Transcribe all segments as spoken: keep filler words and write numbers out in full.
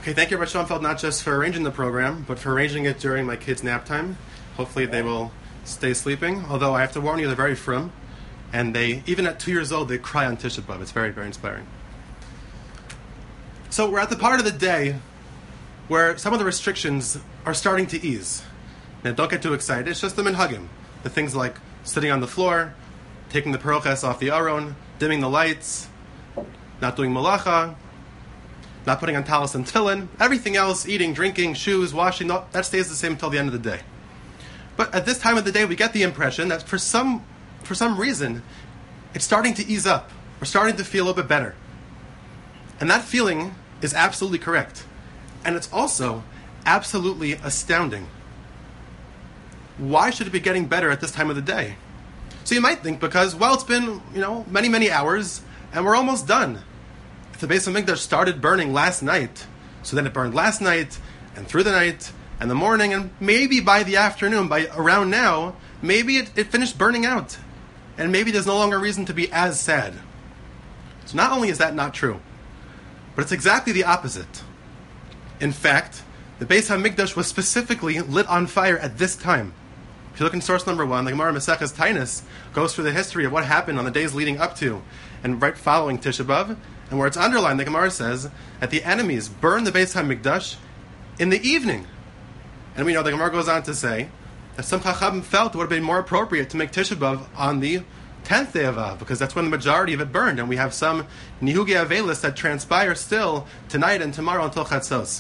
Okay, thank you, Rabbi Schoenfeld, not just for arranging the program, but for arranging it during my kids' nap time. Hopefully they will stay sleeping, although I have to warn you, they're very frum, and they, even at two years old, they cry on Tisha B'Av. It's very, very inspiring. So we're at the part of the day where some of the restrictions are starting to ease. Now, don't get too excited. It's just the minhagim. The things like sitting on the floor, taking the peroches off the aron, dimming the lights, not doing malacha, not putting on talis and tefillin, everything else, eating, drinking, shoes, washing, no, that stays the same until the end of the day. But at this time of the day, we get the impression that for some for some reason, it's starting to ease up. We're starting to feel a little bit better. And that feeling is absolutely correct. And it's also absolutely astounding. Why should it be getting better at this time of the day? So you might think because, well, it's been, you know, many, many hours, and we're almost done. If the Beis HaMikdash started burning last night, so then it burned last night, and through the night, and the morning, and maybe by the afternoon, by around now, maybe it, it finished burning out. And maybe there's no longer reason to be as sad. So not only is that not true, but it's exactly the opposite. In fact, the Beis HaMikdash was specifically lit on fire at this time. If you look in source number one, the Gemara Maseches Taanis goes through the history of what happened on the days leading up to and right following Tisha B'Av, and where it's underlined, the Gemara says that the enemies burned the Beis HaMikdash in the evening. And we know the Gemara goes on to say that some Chachamim felt it would have been more appropriate to make Tisha B'Av on the tenth day of Av, because that's when the majority of it burned, and we have some Nihugi Avelis that transpire still tonight and tomorrow until Chatzos.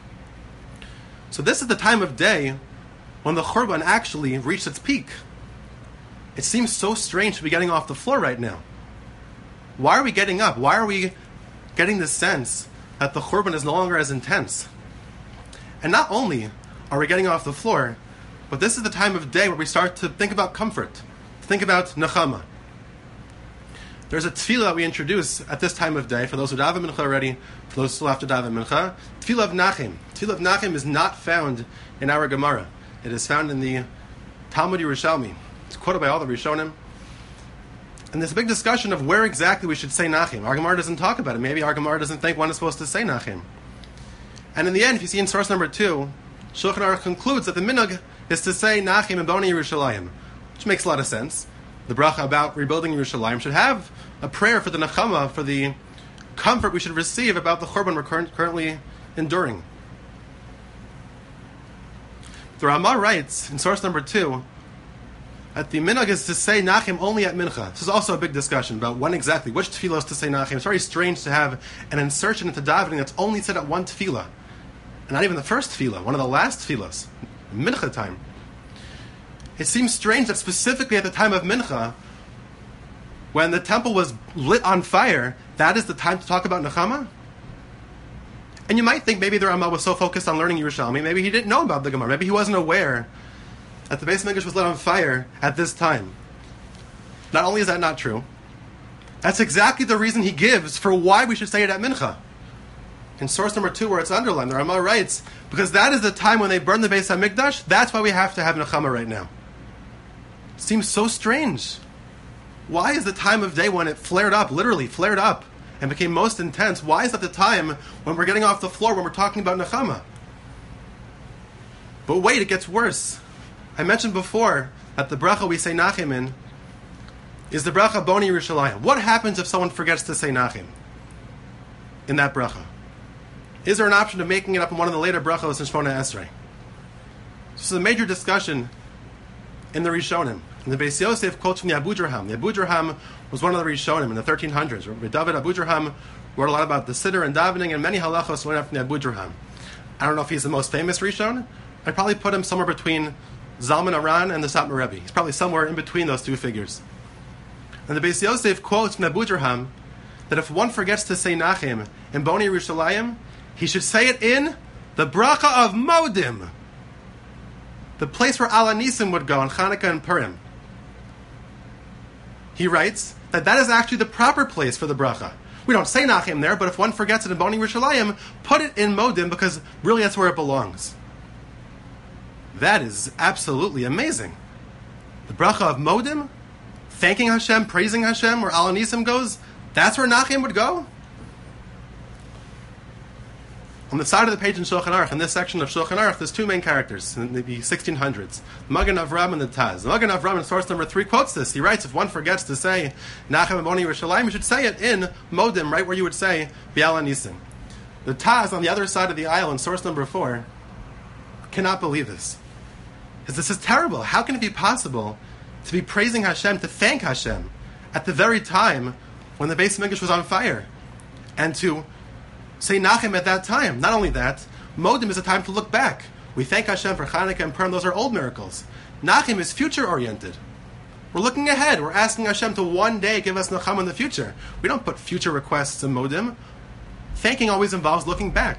So this is the time of day when the Churban actually reached its peak. It seems so strange to be getting off the floor right now. Why are we getting up? Why are we getting the sense that the Churban is no longer as intense? And not only are we getting off the floor, but this is the time of day where we start to think about comfort, to think about nechama. There's a tefillah that we introduce at this time of day, for those who daven mincha already, for those who still have to daven mincha, tefillah of Nachem. Tefillah of Nachem is not found in our Gemara. It is found in the Talmud Yerushalmi. It's quoted by all the Rishonim. And there's a big discussion of where exactly we should say Nachem. Our Gemara doesn't talk about it. Maybe our Gemara doesn't think one is supposed to say Nachem. And in the end, if you see in source number two, Shulchan Aruch concludes that the minhag is to say Nachem and Boni Yerushalayim, which makes a lot of sense. The bracha about rebuilding Yerushalayim should have a prayer for the nechama, for the comfort we should receive about the Churban we're currently enduring. The Ramah writes in source number two that the minhag is to say Nachem only at Mincha. This is also a big discussion about when exactly, which tefillah is to say Nachem. It's very strange to have an insertion into davening that's only said at one tefillah, and not even the first tefillah, one of the last tefillahs, Mincha time. It seems strange that specifically at the time of Mincha, when the temple was lit on fire, that is the time to talk about Nechama? And you might think maybe the Ramah was so focused on learning Yerushalmi, maybe he didn't know about the Gemara. Maybe he wasn't aware that the Beis HaMikdash was lit on fire at this time. Not only is that not true, that's exactly the reason he gives for why we should say it at Mincha. In source number two, where it's underlined, the Ramah writes, because that is the time when they burned the Beis HaMikdash, that's why we have to have Nechama right now. It seems so strange. Why is the time of day when it flared up, literally flared up, and became most intense, why is that the time when we're getting off the floor, when we're talking about Nechama? But wait, it gets worse. I mentioned before that the bracha we say Nachem in is the bracha Boni Yerushalayim. What happens if someone forgets to say Nachem in that bracha? Is there an option of making it up in one of the later brachos in Shmona Esrei? This is a major discussion in the Rishonim. And the Beis Yosef quotes from the Abu Draham. The Abu Draham was one of the Rishonim in the thirteen hundreds. Rabbi David Abu Draham wrote a lot about the Siddur and davening, and many halachos went up from the Abu Draham. I don't know if he's the most famous Rishon. I'd probably put him somewhere between Zalman Aran and the Satmar Rebbe. He's probably somewhere in between those two figures. And the Beis Yosef quotes from the Abu Draham that if one forgets to say Nachem in Boni Yerushalayim, he should say it in the bracha of Modim, the place where Al Anisim would go on Chanukah and Purim. He writes that that is actually the proper place for the bracha. We don't say Nachem there, but if one forgets it in Boni Yerushalayim, put it in Modim, because really that's where it belongs. That is absolutely amazing. The bracha of Modim, thanking Hashem, praising Hashem, where Al Anisim goes, that's where Nachem would go? On the side of the page in Shulchan Aruch, in this section of Shulchan Aruch, there's two main characters in the sixteen hundreds, Magen Avram and the Taz. The Magen Avram in source number three quotes this. He writes, if one forgets to say Nachem Boni Yerushalayim, you should say it in Modim, right where you would say Biala Nisim. The Taz on the other side of the aisle in source number four cannot believe this. This is terrible. How can it be possible to be praising Hashem, to thank Hashem, at the very time when the Beis Mikdash was on fire, and to say Nachem at that time? Not only that, Modim is a time to look back. We thank Hashem for Chanukah and Purim; those are old miracles. Nachem is future-oriented. We're looking ahead. We're asking Hashem to one day give us Nacham in the future. We don't put future requests in Modim. Thanking always involves looking back.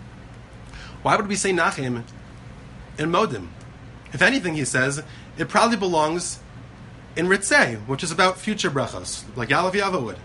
Why would we say Nachem in Modim? If anything, he says, it probably belongs in Ritzei, which is about future brachos, like Yalav Yava would.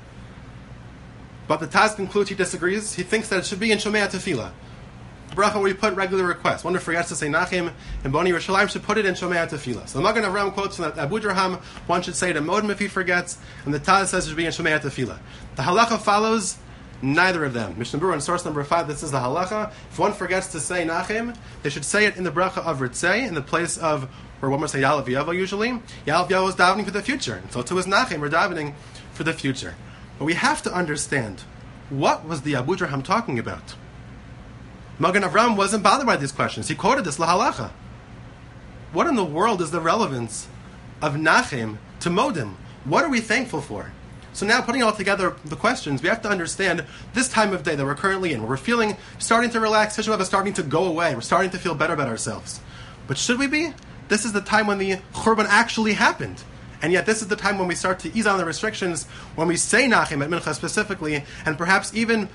But the Taz concludes he disagrees. He thinks that it should be in Shomei Tefillah, a bracha where you put regular requests. One who forgets to say Nachem and Boni Yerushalayim should put it in Shomei Tefillah. So the Magen Avram quotes from Abu Draham, one should say it in Modim if he forgets, and the Taz says it should be in Shomei Tefillah. The halacha follows neither of them. Mishnah Berurah in source number five, this is the halacha. If one forgets to say Nachem, they should say it in the bracha of Ritzei, in the place of where one would say Yalav Yavo usually. Yalav Yavo is davening for the future, and so too is Nachem, we're davening for the future. But we have to understand, what was the Abu Draham talking about? Magen Avram wasn't bothered by these questions. He quoted this lahalacha. What in the world is the relevance of Nachem to Modim? What are we thankful for? So now, putting all together the questions, we have to understand this time of day that we're currently in, where we're feeling, starting to relax, Tisha B'Av is starting to go away, we're starting to feel better about ourselves. But should we be? This is the time when the Churban actually happened. And yet this is the time when we start to ease on the restrictions, when we say Nachem at Mincha specifically, and perhaps even,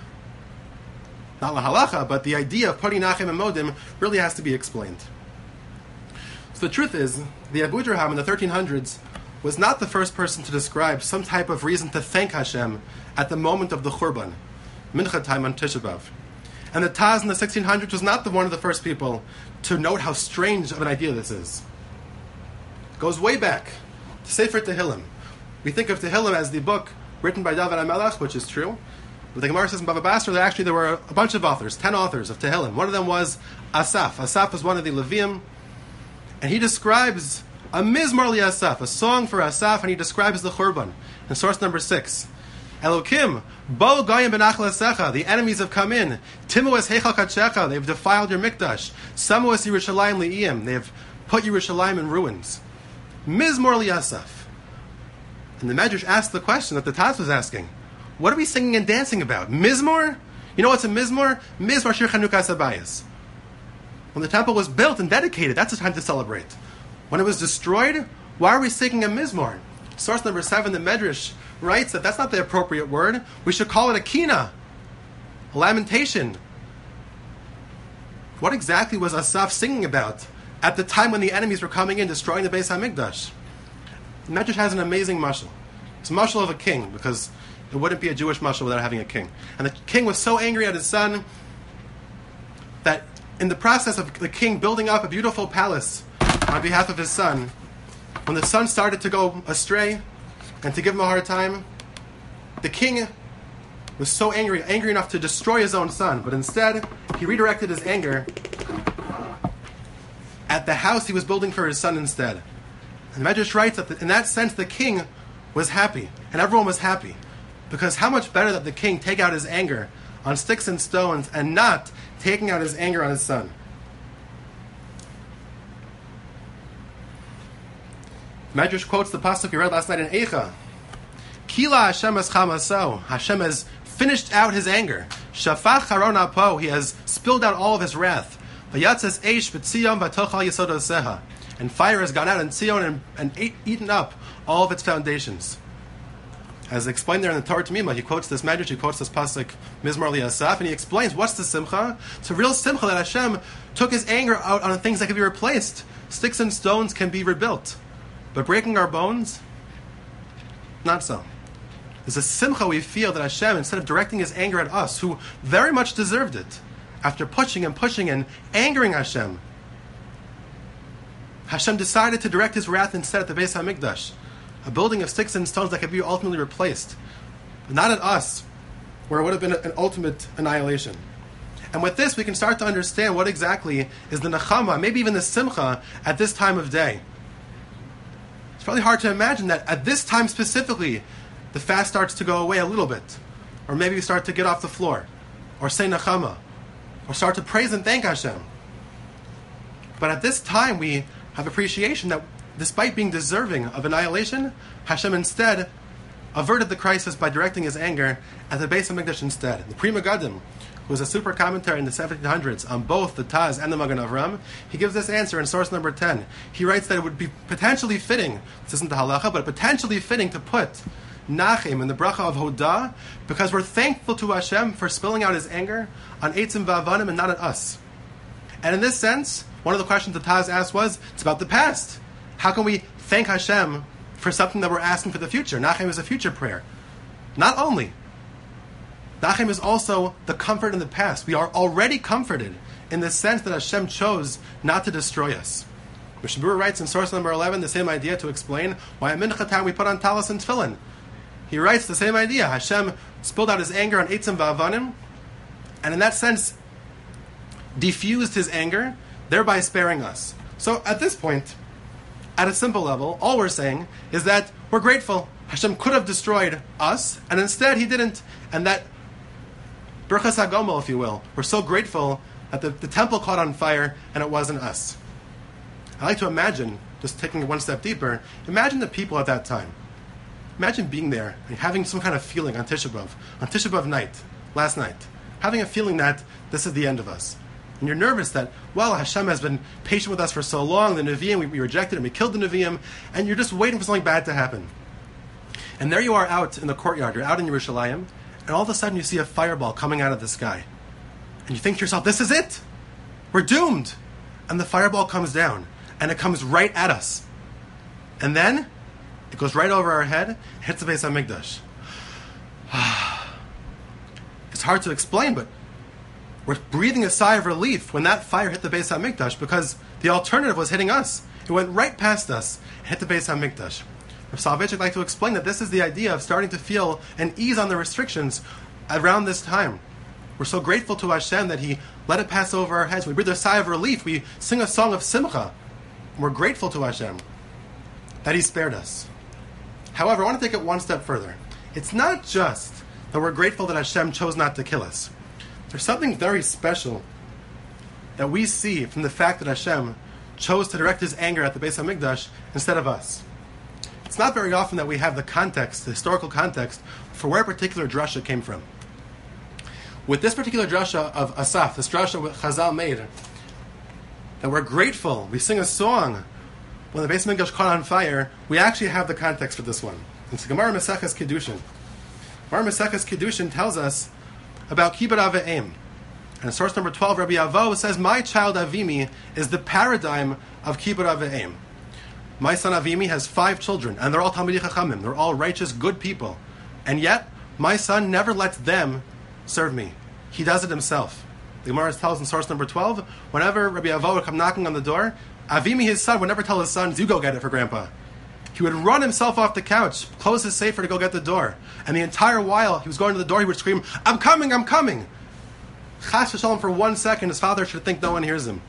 not la halacha, but the idea of putting Nachem and Modim really has to be explained. So the truth is, the Abu Draham in the thirteen hundreds was not the first person to describe some type of reason to thank Hashem at the moment of the Churban, Mincha time on Tisha B'Av. And the Taz in the sixteen hundreds was not the one of the first people to note how strange of an idea this is. It goes way back to Sefer Tehillim. We think of Tehillim as the book written by David HaMelech, which is true. But the Gemara says in Bava Basra that actually there were a bunch of authors, ten authors of Tehillim. One of them was Asaf. Asaf was one of the Levium, and he describes a Mizmor li Asaf, a song for Asaf, and he describes the Churban in source number six. Elokim, Bo Goyim benachal Asecha, the enemies have come in. Timu es Heichal Kadshecha, they've defiled your Mikdash. Samu es Yerushalayim li'iyim, they have put Yerushalayim in ruins. Mizmor li Asaf. And the Medrash asked the question that the Taz was asking. What are we singing and dancing about? Mizmor? You know what's a Mizmor? Mizmor Shir Chanukah Sabayis. When the temple was built and dedicated, that's the time to celebrate. When it was destroyed, why are we singing a Mizmor? Source number seven, the Medrash, writes that that's not the appropriate word. We should call it a kina, a lamentation. What exactly was Asaf singing about at the time when the enemies were coming in, destroying the Beis HaMikdash? The Medrash has an amazing mashal. It's a mashal of a king, because it wouldn't be a Jewish mashal without having a king. And the king was so angry at his son that in the process of the king building up a beautiful palace on behalf of his son, when the son started to go astray and to give him a hard time, the king was so angry, angry enough to destroy his own son, but instead he redirected his anger at the house he was building for his son instead. And the Medrash writes that in that sense the king was happy, and everyone was happy, because how much better that the king take out his anger on sticks and stones and not taking out his anger on his son. Medrash quotes the pasuk we read last night in Eicha. Kila Hashem es chamaso. Hashem has finished out his anger. Shafach haron apo. He has spilled out all of his wrath. Vayatzes eish b'tzion v'tochal yesodoseha. And fire has gone out in Tzion and, and ate, eaten up all of its foundations. As explained there in the Torah Tamima, he quotes this Medrash, he quotes this pasuk Mizmor li Asaf, and he explains what's the simcha. It's a real simcha that Hashem took his anger out on things that can be replaced. Sticks and stones can be rebuilt. But breaking our bones, not so. There's a simcha we feel that Hashem, instead of directing his anger at us, who very much deserved it, after pushing and pushing and angering Hashem, Hashem decided to direct his wrath instead at the Beis HaMikdash, a building of sticks and stones that could be ultimately replaced. But not at us, where it would have been an ultimate annihilation. And with this, we can start to understand what exactly is the nechama, maybe even the simcha, at this time of day. It's really hard to imagine that at this time specifically, the fast starts to go away a little bit. Or maybe we start to get off the floor, or say nechama, or start to praise and thank Hashem. But at this time, we have appreciation that despite being deserving of annihilation, Hashem instead averted the crisis by directing his anger at the Beis HaMikdash instead. The Pri Megadim, who is a super commentary in the seventeen hundreds on both the Taz and the Magen Avram, he gives this answer in source number ten. He writes that it would be potentially fitting, this isn't the halacha, but potentially fitting to put Nachem in the bracha of Hodah, because we're thankful to Hashem for spilling out his anger on Eitzim Va'avanim and not at us. And in this sense, one of the questions the Taz asked was, it's about the past. How can we thank Hashem for something that we're asking for the future? Nachem is a future prayer. Not only. Nachem is also the comfort in the past. We are already comforted in the sense that Hashem chose not to destroy us. Mishnah Berurah writes in source number eleven the same idea to explain why at Mincha time we put on talis and tefillin. He writes the same idea. Hashem spilled out his anger on Eitzim Va'avanim, and in that sense, diffused his anger, thereby sparing us. So at this point, at a simple level, all we're saying is that we're grateful. Hashem could have destroyed us, and instead he didn't. And that Birchas HaGomel, if you will, we're so grateful that the, the temple caught on fire and it wasn't us. I like to imagine, just taking it one step deeper, imagine the people at that time. Imagine being there and having some kind of feeling on Tisha B'Av, on Tisha B'Av night, last night, having a feeling that this is the end of us. And you're nervous that, well, Hashem has been patient with us for so long, the Nevi'im, we, we rejected him, we killed the Nevi'im, and you're just waiting for something bad to happen. And there you are out in the courtyard, you're out in Yerushalayim, and all of a sudden you see a fireball coming out of the sky. And you think to yourself, this is it! We're doomed! And the fireball comes down, and it comes right at us. And then, it goes right over our head, hits the Beis HaMikdash. It's hard to explain, but we're breathing a sigh of relief when that fire hit the Beis HaMikdash, because the alternative was hitting us. It went right past us and hit the Beis HaMikdash. Rav Soloveitchik would like to explain that this is the idea of starting to feel an ease on the restrictions around this time. We're so grateful to Hashem that he let it pass over our heads. We breathe a sigh of relief. We sing a song of simcha. We're grateful to Hashem that he spared us. However, I want to take it one step further. It's not just that we're grateful that Hashem chose not to kill us. There's something very special that we see from the fact that Hashem chose to direct his anger at the Beis HaMikdash instead of us. It's not very often that we have the context, the historical context, for where a particular drasha came from. With this particular drasha of Asaf, this drasha that Chazal made, that we're grateful, we sing a song when the Beis HaMikdash caught on fire, we actually have the context for this one. It's the Gemara Maseches Kiddushin. Gemara Maseches Kiddushin tells us about Kibbud Av V'Em. And in source number twelve, Rabbi Avo says, my child Avimi is the paradigm of Kibbud Av V'Em. My son Avimi has five children, and they're all Talmidei Chachamim. They're all righteous, good people. And yet, my son never lets them serve me. He does it himself. The Gemara tells in source number twelve, whenever Rabbi Avo would come knocking on the door, Avimi, his son, would never tell his sons, you go get it for Grandpa. He would run himself off the couch, close his sefer to go get the door. And the entire while he was going to the door, he would scream, I'm coming, I'm coming. Chas v'shalom, for one second, his father should think no one hears him.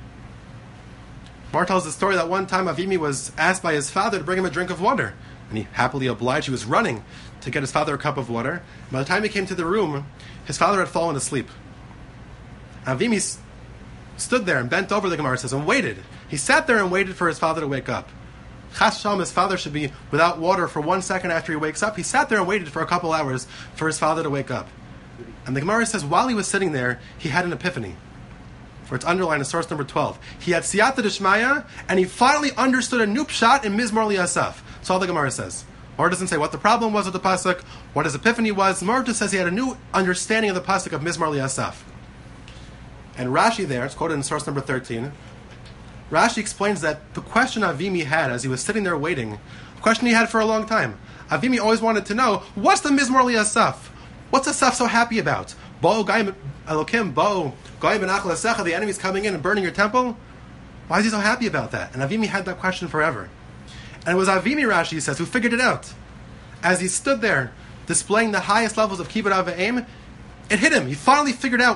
Mar tells the story that one time Avimi was asked by his father to bring him a drink of water. And he happily obliged. He was running to get his father a cup of water. And by the time he came to the room, his father had fallen asleep. Avimi s- stood there and bent over, the Gemara says, and waited. He sat there and waited for his father to wake up. Chas v'shalom, his father should be without water for one second after he wakes up. He sat there and waited for a couple hours for his father to wake up. And the Gemara says, while he was sitting there, he had an epiphany. For it's underlined in source number twelve. He had siyata d'shmaya, and he finally understood a new pshat in Mizmor Li'asaf. That's all the Gemara says. Mar doesn't say what the problem was with the pasuk, what his epiphany was. Mar just says he had a new understanding of the pasuk of Mizmor Li'asaf. And Rashi there, it's quoted in source number thirteen, Rashi explains that the question Avimi had as he was sitting there waiting, a question he had for a long time. Avimi always wanted to know, what's the Mizmor Li'asaf? What's Asaf so happy about? Bo Goyim Elokim, Bo Goyim Benachal Asecha, the enemy's coming in and burning your temple? Why is he so happy about that? And Avimi had that question forever. And it was Avimi, Rashi says, who figured it out. As he stood there, displaying the highest levels of Kibbud Av V'Em, it hit him. He finally figured out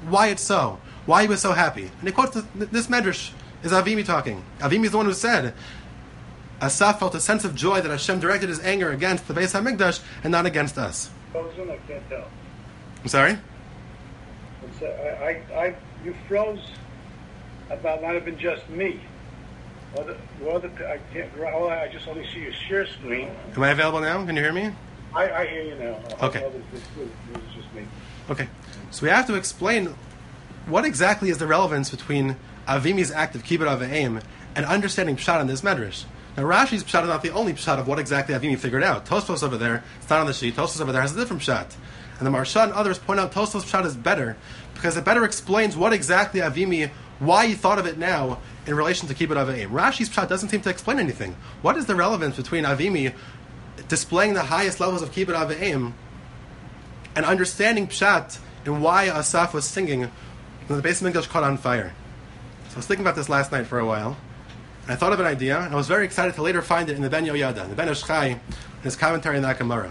why it's so, why he was so happy. And he quotes this, this medrash, is Avimi talking. Avimi is the one who said, Asaf felt a sense of joy that Hashem directed his anger against the Beis HaMikdash and not against us. I can't tell. I'm sorry? It's, uh, I, I, you froze about not having just me. Other, other, I can't. Oh, I just only see your share screen. Am I available now? Can you hear me? I, I hear you now. Okay. Others, this, this is just me. Okay. So we have to explain what exactly is the relevance between Avimi's act of kibbud av v'eim and understanding pshat in this medrash. Now Rashi's pshat is not the only pshat of what exactly Avimi figured out. Tosfos over there, it's not on the sheet, Tosfos over there has a different pshat. And the Marsha and others point out Tosfos pshat is better because it better explains what exactly Avimi, why he thought of it now in relation to kibbud av v'eim. Rashi's pshat doesn't seem to explain anything. What is the relevance between Avimi displaying the highest levels of kibbud av v'eim and understanding pshat and why Asaf was singing when the Beis HaMikdash caught on fire? So I was thinking about this last night for a while. And I thought of an idea, and I was very excited to later find it in the Ben Yoyada, in the Ben Ishchai, in his commentary on that Gemara.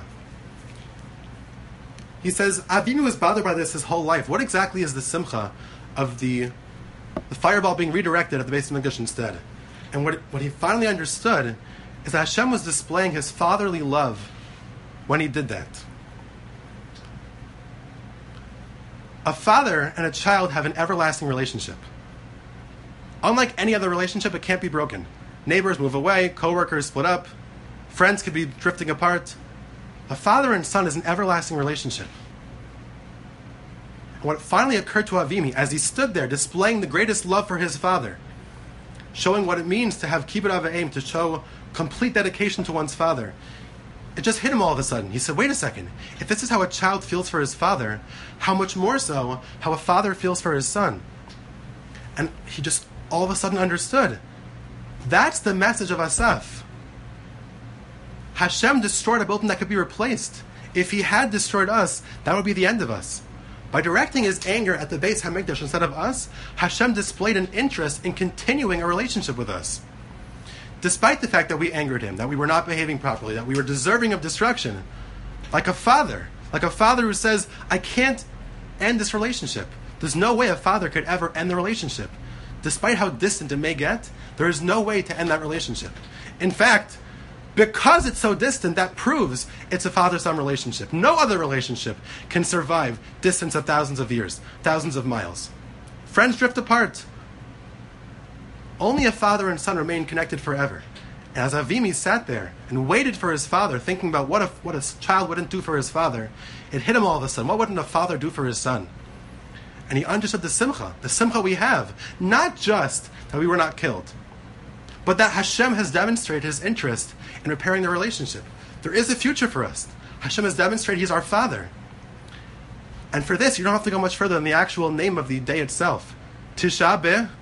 He says, Avinu was bothered by this his whole life. What exactly is the simcha of the, the fireball being redirected at the Beis HaMikdash instead? And what, what he finally understood is that Hashem was displaying his fatherly love when he did that. A father and a child have an everlasting relationship. Unlike any other relationship, it can't be broken. Neighbors move away, co-workers split up, friends could be drifting apart. A father and son is an everlasting relationship. And what finally occurred to Avimi, as he stood there displaying the greatest love for his father, showing what it means to have kibbud av v'eim, to show complete dedication to one's father, it just hit him all of a sudden. He said, wait a second, if this is how a child feels for his father, how much more so how a father feels for his son? And he just all of a sudden understood. That's the message of Asaf. Hashem destroyed a building that could be replaced. If he had destroyed us, that would be the end of us. By directing his anger at the Beis HaMikdash instead of us, Hashem displayed an interest in continuing a relationship with us. Despite the fact that we angered him, that we were not behaving properly, that we were deserving of destruction, like a father, like a father who says, I can't end this relationship. There's no way a father could ever end the relationship. Despite how distant it may get, there is no way to end that relationship. In fact, because it's so distant, that proves it's a father-son relationship. No other relationship can survive distance of thousands of years, thousands of miles. Friends drift apart. Only a father and son remain connected forever. And as Avimi sat there and waited for his father, thinking about what a, what a child wouldn't do for his father, it hit him all of a sudden. What wouldn't a father do for his son? And he understood the simcha, the simcha we have. Not just that we were not killed, but that Hashem has demonstrated his interest in repairing the relationship. There is a future for us. Hashem has demonstrated he's our father. And for this, you don't have to go much further than the actual name of the day itself. Tisha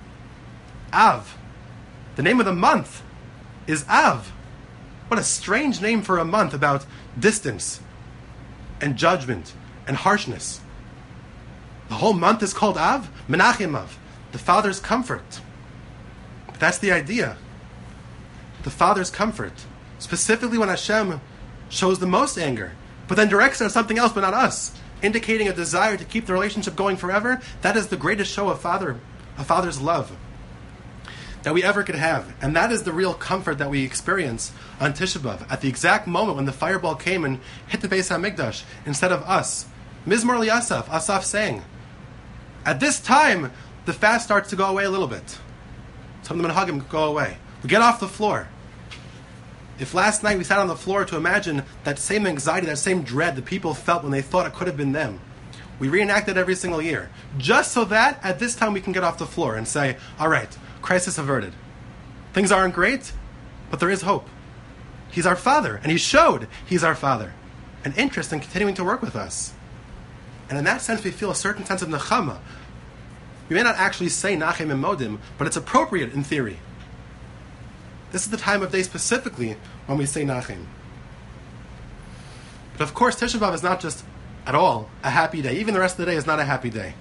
B'Av. The name of the month is Av. What a strange name for a month about distance and judgment and harshness. The whole month is called Av, Menachem Av, the Father's comfort. That's the idea. The Father's comfort. Specifically when Hashem shows the most anger, but then directs it on something else but not us, indicating a desire to keep the relationship going forever. That is the greatest show of father, a father's love that we ever could have. And that is the real comfort that we experience on Tisha B'Av, at the exact moment when the fireball came and hit the Beis HaMikdash instead of us. Mizmor li Asaf, Asaf sang. At this time, the fast starts to go away a little bit. Some of the menhagim go away. We get off the floor. If last night we sat on the floor to imagine that same anxiety, that same dread the people felt when they thought it could have been them, we reenact it every single year. Just so that at this time we can get off the floor and say, all right, crisis averted. Things aren't great, but there is hope. He's our Father, and he showed he's our Father. An interest in continuing to work with us. And in that sense, we feel a certain sense of nechama. We may not actually say nachem and modim, but it's appropriate in theory. This is the time of day specifically when we say nachem. But of course, Tisha B'Av is not just at all a happy day. Even the rest of the day is not a happy day.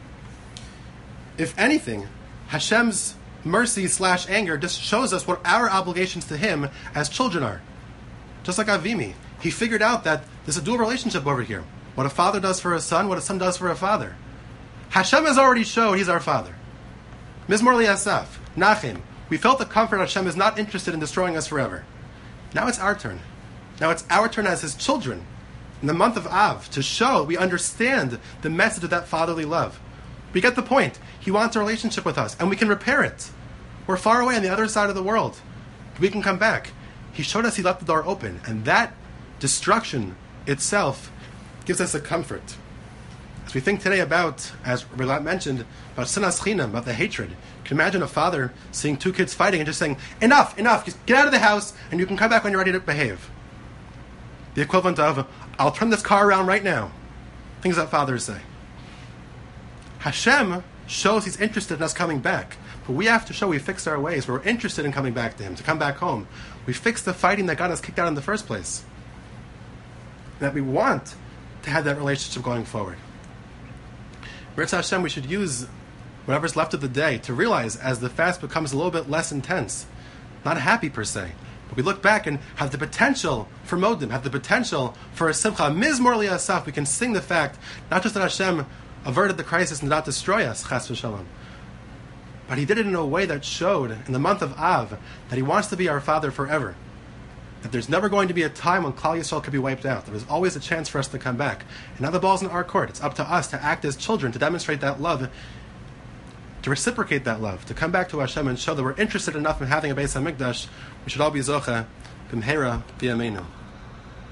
If anything, Hashem's mercy slash anger just shows us what our obligations to him as children are. Just like Avimi. He figured out that there's a dual relationship over here. What a father does for a son, what a son does for a father. Hashem has already showed He's our Father. Mizmor Li'asaf, Nachim. We felt the comfort Hashem is not interested in destroying us forever. Now it's our turn. Now it's our turn as His children, in the month of Av, to show we understand the message of that fatherly love. We get the point. He wants a relationship with us, and we can repair it. We're far away on the other side of the world. We can come back. He showed us He left the door open, and that destruction itself gives us a comfort. As we think today about, as Rabbi mentioned, about sinas chinam, about the hatred. You can imagine a father seeing two kids fighting and just saying, enough, enough, just get out of the house, and you can come back when you're ready to behave. The equivalent of, I'll turn this car around right now. Things that fathers say. Hashem shows He's interested in us coming back, but we have to show we fixed our ways. We're interested in coming back to Him, to come back home. We fixed the fighting that got us kicked out in the first place. And that we want to have that relationship going forward. B'Ritz Hashem, we should use whatever's left of the day to realize as the fast becomes a little bit less intense, not happy per se, but we look back and have the potential for modim, have the potential for a simcha. Mizmor Li'asaf, we can sing the fact, not just that Hashem averted the crisis and did not destroy us, chas v'shalom, but He did it in a way that showed in the month of Av that He wants to be our Father forever. That there's never going to be a time when Klal Yisrael could be wiped out. There is always a chance for us to come back. And now the ball's in our court. It's up to us to act as children, to demonstrate that love, to reciprocate that love, to come back to Hashem and show that we're interested enough in having a Beis HaMikdash. We should all be zocha, b'mheira b'yameinu.